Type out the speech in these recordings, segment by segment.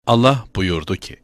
Allah buyurdu ki,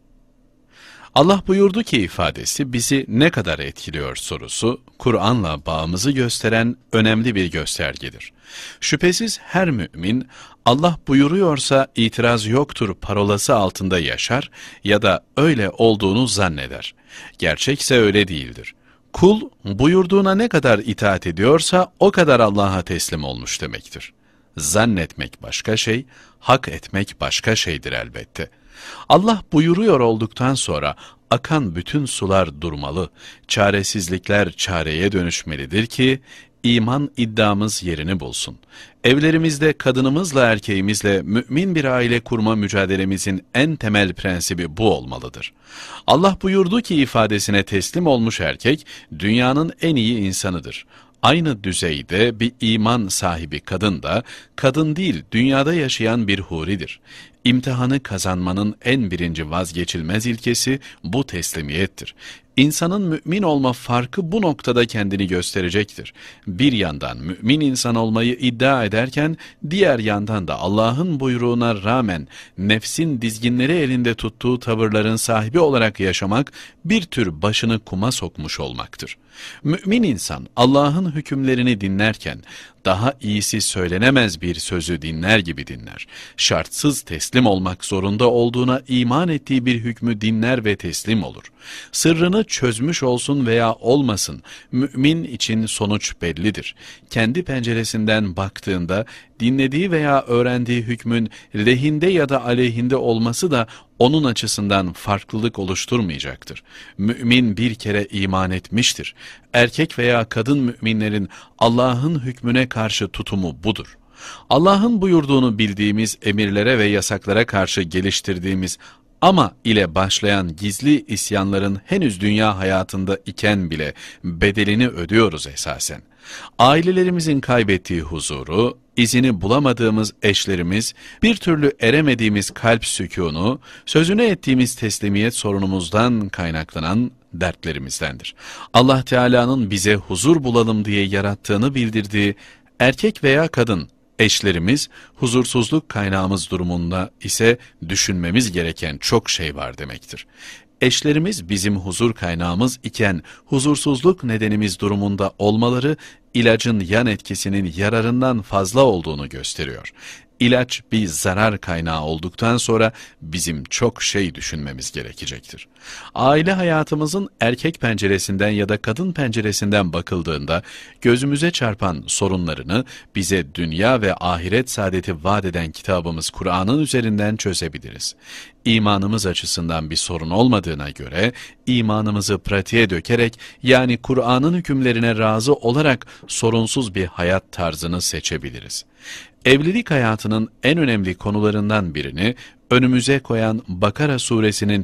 Allah buyurdu ki ifadesi bizi ne kadar etkiliyor sorusu, Kur'an'la bağımızı gösteren önemli bir göstergedir. Şüphesiz her mümin, Allah buyuruyorsa itiraz yoktur parolası altında yaşar ya da öyle olduğunu zanneder. Gerçekse öyle değildir. Kul, buyurduğuna ne kadar itaat ediyorsa o kadar Allah'a teslim olmuş demektir. Zannetmek başka şey, hak etmek başka şeydir elbette. Allah buyuruyor olduktan sonra akan bütün sular durmalı, çaresizlikler çareye dönüşmelidir ki iman iddiamız yerini bulsun. Evlerimizde kadınımızla erkeğimizle mümin bir aile kurma mücadelemizin en temel prensibi bu olmalıdır. Allah buyurdu ki ifadesine teslim olmuş erkek dünyanın en iyi insanıdır. Aynı düzeyde bir iman sahibi kadın da, kadın değil dünyada yaşayan bir huridir. İmtihanı kazanmanın en birinci vazgeçilmez ilkesi bu teslimiyettir. İnsanın mümin olma farkı bu noktada kendini gösterecektir. Bir yandan mümin insan olmayı iddia ederken, diğer yandan da Allah'ın buyruğuna rağmen nefsin dizginleri elinde tuttuğu tavırların sahibi olarak yaşamak, bir tür başını kuma sokmuş olmaktır. Mümin insan Allah'ın hükümlerini dinlerken, daha iyisi söylenemez bir sözü dinler gibi dinler. Şartsız teslim olmak zorunda olduğuna iman ettiği bir hükmü dinler ve teslim olur. Sırrını çözmüş olsun veya olmasın, mümin için sonuç bellidir. Kendi penceresinden baktığında, dinlediği veya öğrendiği hükmün lehinde ya da aleyhinde olması da onun açısından farklılık oluşturmayacaktır. Mümin bir kere iman etmiştir. Erkek veya kadın müminlerin Allah'ın hükmüne karşı tutumu budur. Allah'ın buyurduğunu bildiğimiz emirlere ve yasaklara karşı geliştirdiğimiz ama ile başlayan gizli isyanların henüz dünya hayatında iken bile bedelini ödüyoruz esasen. Ailelerimizin kaybettiği huzuru, izini bulamadığımız eşlerimiz, bir türlü eremediğimiz kalp sükûnu, sözüne ettiğimiz teslimiyet sorunumuzdan kaynaklanan dertlerimizdendir. Allah Teala'nın bize huzur bulalım diye yarattığını bildirdiği erkek veya kadın, eşlerimiz, huzursuzluk kaynağımız durumunda ise düşünmemiz gereken çok şey var demektir. Eşlerimiz bizim huzur kaynağımız iken huzursuzluk nedenimiz durumunda olmaları ilacın yan etkisinin yararından fazla olduğunu gösteriyor. İlaç bir zarar kaynağı olduktan sonra bizim çok şey düşünmemiz gerekecektir. Aile hayatımızın erkek penceresinden ya da kadın penceresinden bakıldığında gözümüze çarpan sorunlarını bize dünya ve ahiret saadeti vaat eden kitabımız Kur'an'ın üzerinden çözebiliriz. İmanımız açısından bir sorun olmadığına göre imanımızı pratiğe dökerek yani Kur'an'ın hükümlerine razı olarak sorunsuz bir hayat tarzını seçebiliriz. Evlilik hayatının en önemli konularından birini önümüze koyan Bakara suresinin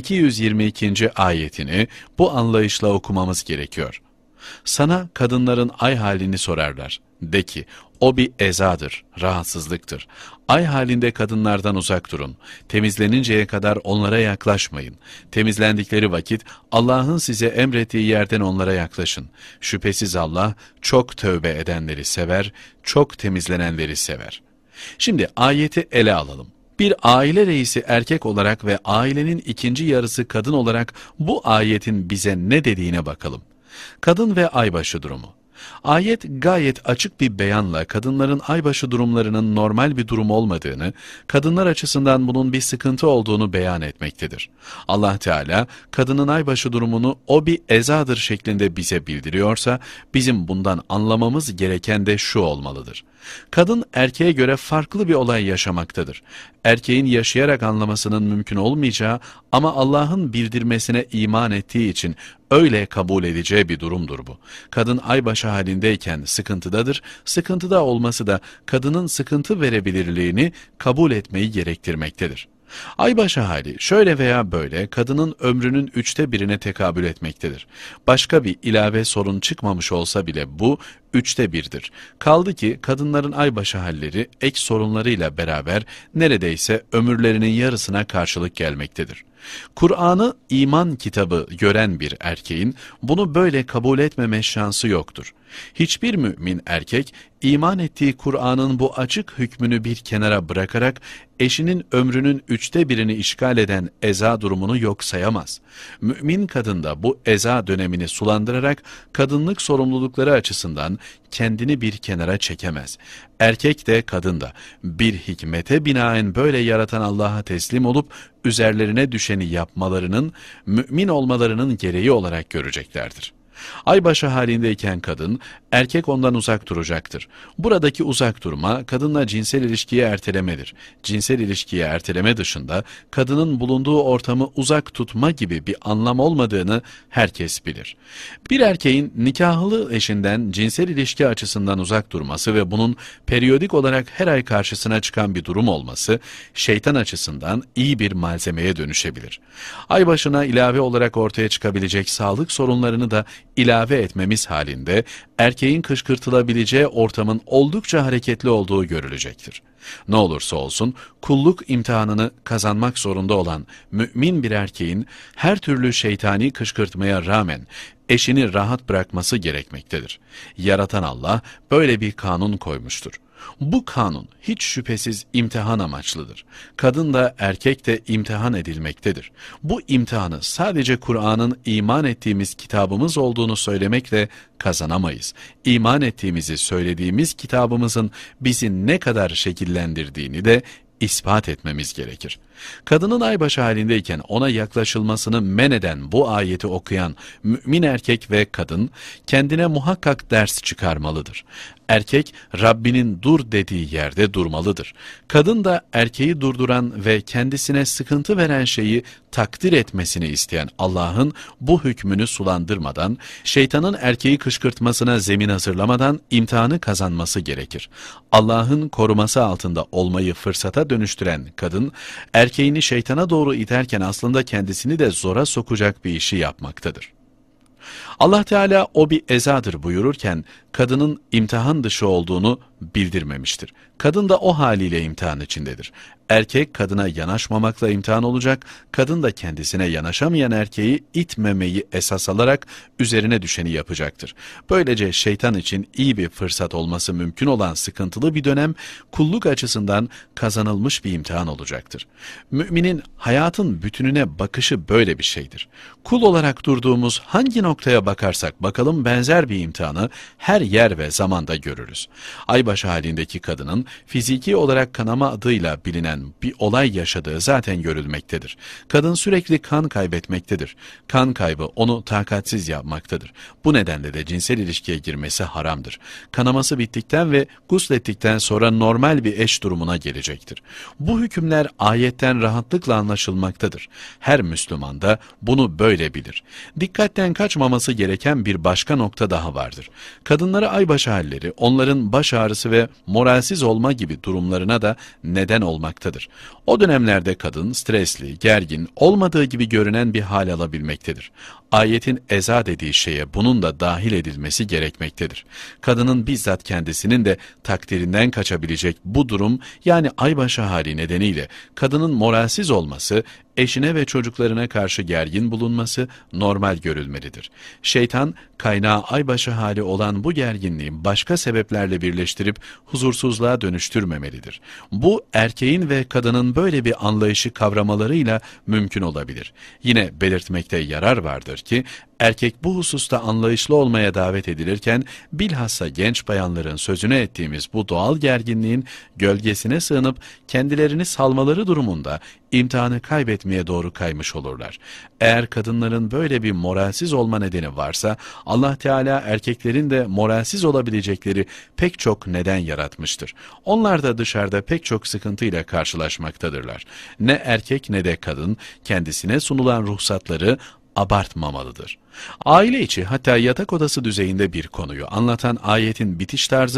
222. ayetini bu anlayışla okumamız gerekiyor. Sana kadınların ay halini sorarlar. De ki, o bir ezadır, rahatsızlıktır. Ay halinde kadınlardan uzak durun. Temizleninceye kadar onlara yaklaşmayın. Temizlendikleri vakit Allah'ın size emrettiği yerden onlara yaklaşın. Şüphesiz Allah çok tövbe edenleri sever, çok temizlenenleri sever. Şimdi ayeti ele alalım. Bir aile reisi erkek olarak ve ailenin ikinci yarısı kadın olarak bu ayetin bize ne dediğine bakalım. Kadın ve aybaşı durumu. Ayet gayet açık bir beyanla kadınların aybaşı durumlarının normal bir durum olmadığını, kadınlar açısından bunun bir sıkıntı olduğunu beyan etmektedir. Allah Teala kadının aybaşı durumunu o bir ezadır şeklinde bize bildiriyorsa, bizim bundan anlamamız gereken de şu olmalıdır. Kadın erkeğe göre farklı bir olay yaşamaktadır. Erkeğin yaşayarak anlamasının mümkün olmayacağı ama Allah'ın bildirmesine iman ettiği için öyle kabul edeceği bir durumdur bu. Kadın aybaşı halindeyken sıkıntıdadır, sıkıntıda olması da kadının sıkıntı verebilirliğini kabul etmeyi gerektirmektedir. Aybaşı hali şöyle veya böyle kadının ömrünün 1/3'e tekabül etmektedir. Başka bir ilave sorun çıkmamış olsa bile bu 1/3'dir. Kaldı ki kadınların aybaşı halleri ek sorunlarıyla beraber neredeyse ömürlerinin yarısına karşılık gelmektedir. Kur'an'ı iman kitabı gören bir erkeğin bunu böyle kabul etmeme şansı yoktur. Hiçbir mümin erkek iman ettiği Kur'an'ın bu açık hükmünü bir kenara bırakarak eşinin ömrünün 1/3'ünü işgal eden eza durumunu yok sayamaz. Mümin kadın da bu eza dönemini sulandırarak kadınlık sorumlulukları açısından kendini bir kenara çekemez. Erkek de kadın da bir hikmete binaen böyle yaratan Allah'a teslim olup üzerlerine düşeni yapmalarının, mümin olmalarının gereği olarak göreceklerdir. Aybaşı halindeyken kadın, erkek ondan uzak duracaktır. Buradaki uzak durma, kadınla cinsel ilişkiyi ertelemedir. Cinsel ilişkiyi erteleme dışında, kadının bulunduğu ortamı uzak tutma gibi bir anlam olmadığını herkes bilir. Bir erkeğin nikahlı eşinden cinsel ilişki açısından uzak durması ve bunun periyodik olarak her ay karşısına çıkan bir durum olması, şeytan açısından iyi bir malzemeye dönüşebilir. Aybaşına ilave olarak ortaya çıkabilecek sağlık sorunlarını da ilave etmemiz halinde erkeğin kışkırtılabileceği ortamın oldukça hareketli olduğu görülecektir. Ne olursa olsun kulluk imtihanını kazanmak zorunda olan mümin bir erkeğin her türlü şeytani kışkırtmaya rağmen eşini rahat bırakması gerekmektedir. Yaratan Allah böyle bir kanun koymuştur. Bu kanun hiç şüphesiz imtihan amaçlıdır. Kadın da erkek de imtihan edilmektedir. Bu imtihanı sadece Kur'an'ın iman ettiğimiz kitabımız olduğunu söylemekle kazanamayız. İman ettiğimizi söylediğimiz kitabımızın bizi ne kadar şekillendirdiğini de ispat etmemiz gerekir. Kadının aybaşı halindeyken ona yaklaşılmasını men eden bu ayeti okuyan mümin erkek ve kadın kendine muhakkak ders çıkarmalıdır. Erkek Rabbinin dur dediği yerde durmalıdır. Kadın da erkeği durduran ve kendisine sıkıntı veren şeyi takdir etmesini isteyen Allah'ın bu hükmünü sulandırmadan, şeytanın erkeği kışkırtmasına zemin hazırlamadan imtihanı kazanması gerekir. Allah'ın koruması altında olmayı fırsata dönüştüren kadın, erkeğini şeytana doğru iterken aslında kendisini de zora sokacak bir işi yapmaktadır. Allah Teala o bir ezadır buyururken kadının imtihan dışı olduğunu bildirmemiştir. Kadın da o haliyle imtihan içindedir. Erkek kadına yanaşmamakla imtihan olacak, kadın da kendisine yanaşamayan erkeği itmemeyi esas alarak üzerine düşeni yapacaktır. Böylece şeytan için iyi bir fırsat olması mümkün olan sıkıntılı bir dönem kulluk açısından kazanılmış bir imtihan olacaktır. Müminin hayatın bütününe bakışı böyle bir şeydir. Kul olarak durduğumuz hangi noktaya bakarsak bakalım benzer bir imtihanı her yer ve zamanda görürüz. Aybaşı halindeki kadının fiziki olarak kanama adıyla bilinen bir olay yaşadığı zaten görülmektedir. Kadın sürekli kan kaybetmektedir. Kan kaybı onu takatsiz yapmaktadır. Bu nedenle de cinsel ilişkiye girmesi haramdır. Kanaması bittikten ve guslettikten sonra normal bir eş durumuna gelecektir. Bu hükümler ayetten rahatlıkla anlaşılmaktadır. Her Müslüman da bunu böyle bilir. Dikkatten kaçmaması gereken bir başka nokta daha vardır. Kadınlara aybaşı halleri, onların baş ağrısı ve moralsiz olma gibi durumlarına da neden olmaktadır. O dönemlerde kadın stresli, gergin, olmadığı gibi görünen bir hal alabilmektedir. Ayetin eza dediği şeye bunun da dahil edilmesi gerekmektedir. Kadının bizzat kendisinin de takdirinden kaçabilecek bu durum yani aybaşı hali nedeniyle kadının moralsiz olması, eşine ve çocuklarına karşı gergin bulunması normal görülmelidir. Şeytan kaynağı aybaşı hali olan bu gerginliği başka sebeplerle birleştirip huzursuzluğa dönüştürmemelidir. Bu erkeğin ve kadının böyle bir anlayışı kavramalarıyla mümkün olabilir. Yine belirtmekte yarar vardır ki erkek bu hususta anlayışlı olmaya davet edilirken bilhassa genç bayanların sözüne ettiğimiz bu doğal gerginliğin gölgesine sığınıp kendilerini salmaları durumunda imtihanı kaybetmeye doğru kaymış olurlar. Eğer kadınların böyle bir moralsiz olma nedeni varsa Allah Teala erkeklerin de moralsiz olabilecekleri pek çok neden yaratmıştır. Onlar da dışarıda pek çok sıkıntıyla karşılaşmaktadırlar. Ne erkek ne de kadın kendisine sunulan ruhsatları abartmamalıdır. Aile içi hatta yatak odası düzeyinde bir konuyu anlatan ayetin bitiş tarzı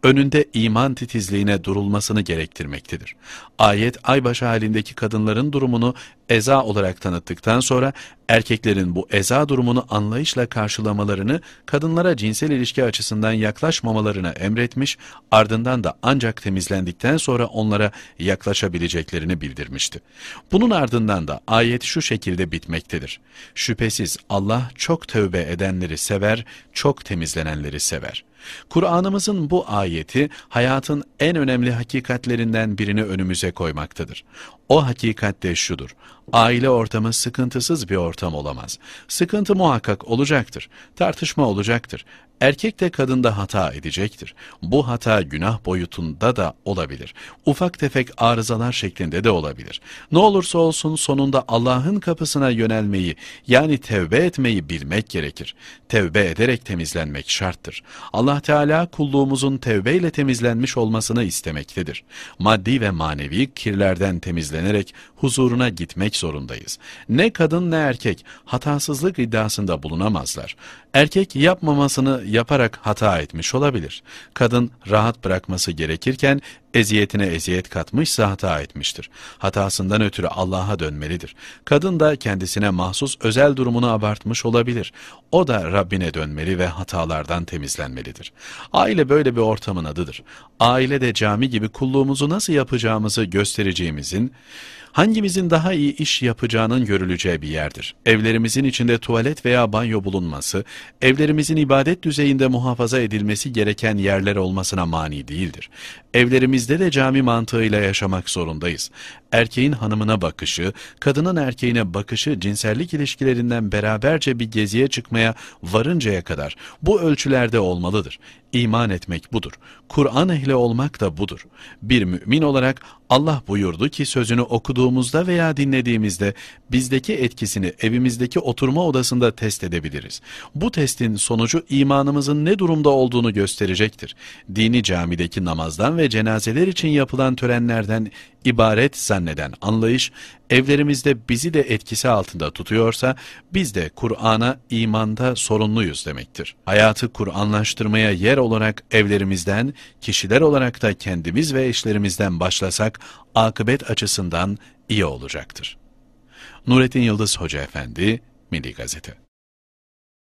önünde iman titizliğine durulmasını gerektirmektedir. Ayet, aybaşı halindeki kadınların durumunu eza olarak tanıttıktan sonra, erkeklerin bu eza durumunu anlayışla karşılamalarını, kadınlara cinsel ilişki açısından yaklaşmamalarını emretmiş, ardından da ancak temizlendikten sonra onlara yaklaşabileceklerini bildirmişti. Bunun ardından da ayet şu şekilde bitmektedir: şüphesiz Allah çok tövbe edenleri sever, çok temizlenenleri sever. Kur'an'ımızın bu ayeti hayatın en önemli hakikatlerinden birini önümüze koymaktadır. O hakikat de şudur: aile ortamı sıkıntısız bir ortam olamaz. Sıkıntı muhakkak olacaktır, tartışma olacaktır. Erkek de kadın da hata edecektir. Bu hata günah boyutunda da olabilir. Ufak tefek arızalar şeklinde de olabilir. Ne olursa olsun sonunda Allah'ın kapısına yönelmeyi, yani tevbe etmeyi bilmek gerekir. Tevbe ederek temizlenmek şarttır. Allah Teala kulluğumuzun tevbeyle temizlenmiş olmasını istemektedir. Maddi ve manevi kirlerden temizlenerek huzuruna gitmek zorundayız. Ne kadın ne erkek hatasızlık iddiasında bulunamazlar. Erkek yapmamasını yaparak hata etmiş olabilir. Kadın rahat bırakması gerekirken eziyetine eziyet katmışsa hata etmiştir. Hatasından ötürü Allah'a dönmelidir. Kadın da kendisine mahsus özel durumunu abartmış olabilir. O da Rabbine dönmeli ve hatalardan temizlenmelidir. Aile böyle bir ortamın adıdır. Ailede cami gibi kulluğumuzu nasıl yapacağımızı göstereceğimizin, hangimizin daha iyi iş yapacağının görüleceği bir yerdir. Evlerimizin içinde tuvalet veya banyo bulunması, evlerimizin ibadet düzeyinde muhafaza edilmesi gereken yerler olmasına mani değildir. Evlerimizde de cami mantığıyla yaşamak zorundayız. Erkeğin hanımına bakışı, kadının erkeğine bakışı cinsellik ilişkilerinden beraberce bir geziye çıkmaya varıncaya kadar bu ölçülerde olmalıdır. İman etmek budur. Kur'an ehli olmak da budur. Bir mümin olarak Allah buyurdu ki sözünü okuduğumuzda veya dinlediğimizde bizdeki etkisini evimizdeki oturma odasında test edebiliriz. Bu testin sonucu imanımızın ne durumda olduğunu gösterecektir. Dini camideki namazdan ve cenazeler için yapılan törenlerden ibaret zanneden anlayış, evlerimizde bizi de etkisi altında tutuyorsa, biz de Kur'an'a imanda sorumluyuz demektir. Hayatı Kur'anlaştırmaya yer olarak evlerimizden, kişiler olarak da kendimiz ve eşlerimizden başlasak, akıbet açısından iyi olacaktır. Nurettin Yıldız Hoca Efendi, Milli Gazete.